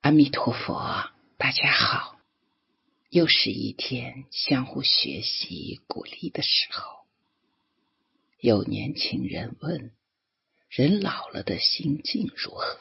阿弥陀佛，大家好，又是一天相互学习鼓励的时候。有年轻人问，人老了的心境如何？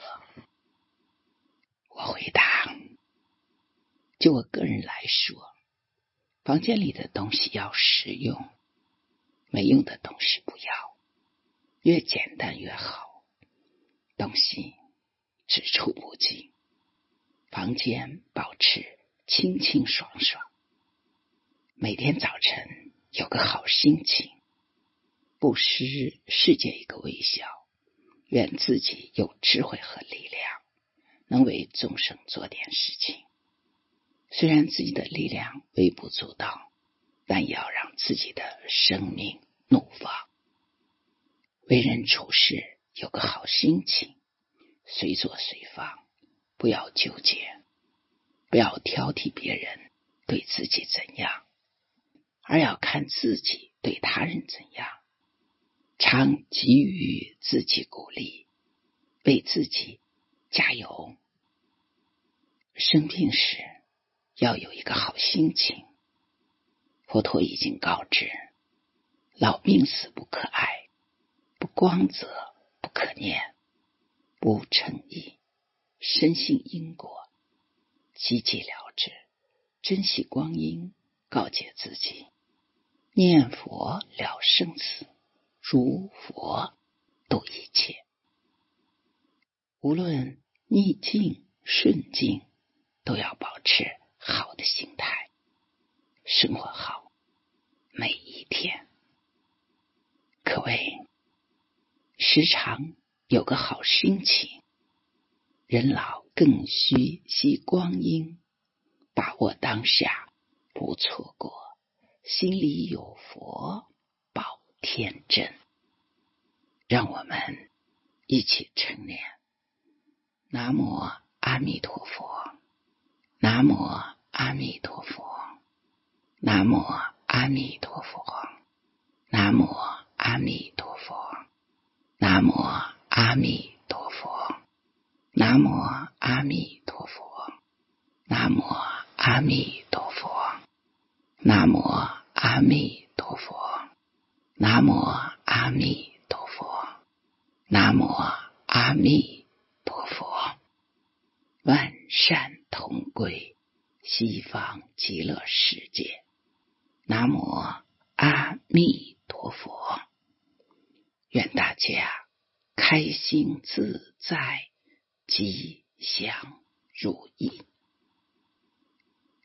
我回答，就我个人来说，房间里的东西要实用，没用的东西不要，越简单越好，东西只出不进，房间保持清清爽爽，每天早晨有个好心情，布施世界一个微笑，愿自己有智慧和力量，能为众生做点事情。虽然自己的力量微不足道，但也要让自己的生命怒放。为人处事有个好心情，随做随放，不要纠结，不要挑剔别人对自己怎样，而要看自己对他人怎样，常给予自己鼓励，为自己加油。生病时要有一个好心情，佛陀已经告知，老病死不可爱，不光泽不可念，不诚意，深信因果，积极了知，珍惜光阴，告诫自己，念佛了生死，如佛度一切。无论逆境顺境，都要保持好的心态，生活好每一天。可谓时常有个好心情，人老更需惜光阴，把握当下不错过，心里有佛保天真。让我们一起称念，南无阿弥陀佛，南无阿弥陀佛，南无阿弥陀佛，南无阿弥陀佛，南无阿弥陀佛，南无阿弥陀佛，南无阿弥陀佛，南无阿弥陀佛，南无阿弥陀佛，南无阿弥陀佛。万善同归，西方极乐世界。南无阿弥陀佛。愿大家开心自在，吉祥如意。